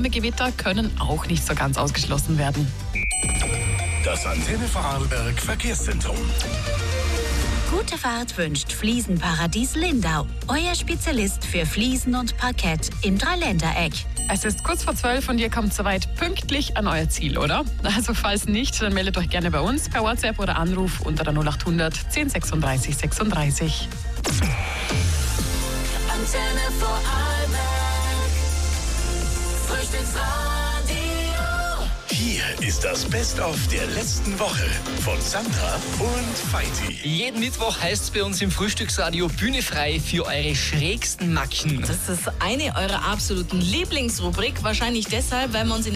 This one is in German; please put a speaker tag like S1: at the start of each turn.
S1: Gewitter können auch nicht so ganz ausgeschlossen werden.
S2: Das Antenne Vorarlberg Verkehrszentrum.
S3: Gute Fahrt wünscht Fliesenparadies Lindau. Euer Spezialist für Fliesen und Parkett im Dreiländereck.
S1: Es ist kurz vor 12 und ihr kommt soweit pünktlich an euer Ziel, oder? Also falls nicht, dann meldet euch gerne bei uns per WhatsApp oder Anruf unter der 0800 10 36 36.
S4: Antenne Vorarlberg. Frühstücksradio.
S2: Hier ist das Best-of der letzten Woche von Sandra und Feiti.
S5: Jeden Mittwoch heißt es bei uns im Frühstücksradio Bühne frei für eure schrägsten Macken.
S6: Das ist eine eurer absoluten Lieblingsrubrik. Wahrscheinlich deshalb, weil wir uns in